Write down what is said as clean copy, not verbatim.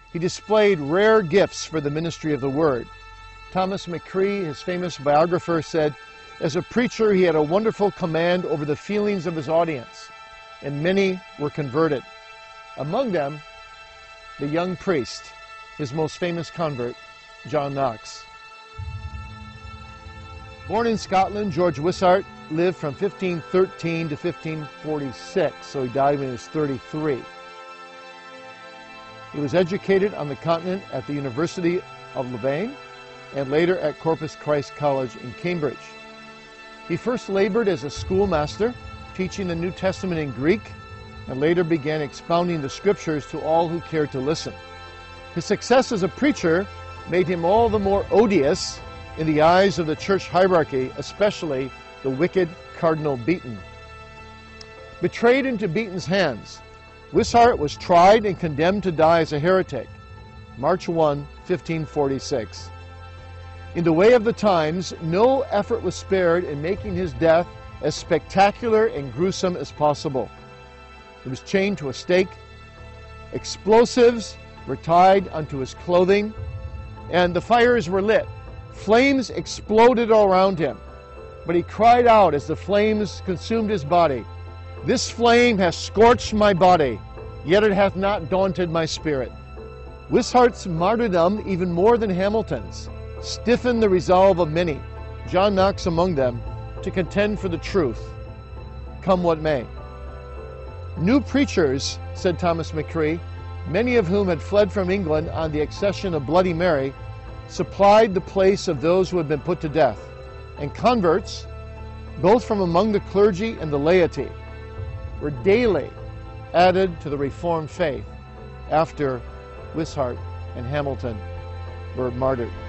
He displayed rare gifts for the ministry of the Word. Thomas McCree, his famous biographer, said, "As a preacher, he had a wonderful command over the feelings of his audience, and many were converted. Among them, the young priest, his most famous convert, John Knox." Born in Scotland, George Wishart lived from 1513 to 1546, so he died when he was 33. He was educated on the continent at the University of Louvain and later at Corpus Christi College in Cambridge. He first labored as a schoolmaster, teaching the New Testament in Greek, and later began expounding the Scriptures to all who cared to listen. His success as a preacher made him all the more odious in the eyes of the church hierarchy, especially the wicked Cardinal Beaton. Betrayed into Beaton's hands, Wishart was tried and condemned to die as a heretic, March 1, 1546. In the way of the times, no effort was spared in making his death as spectacular and gruesome as possible. He was chained to a stake, explosives were tied unto his clothing, and the fires were lit. Flames exploded all around him, but he cried out as the flames consumed his body, "This flame has scorched my body, yet it hath not daunted my spirit." Wishart's martyrdom, even more than Hamilton's, stiffened the resolve of many, John Knox among them, to contend for the truth, come what may. New preachers, said Thomas McCree, many of whom had fled from England on the accession of Bloody Mary, supplied the place of those who had been put to death, and converts, both from among the clergy and the laity, were daily added to the Reformed faith after Wishart and Hamilton were martyred.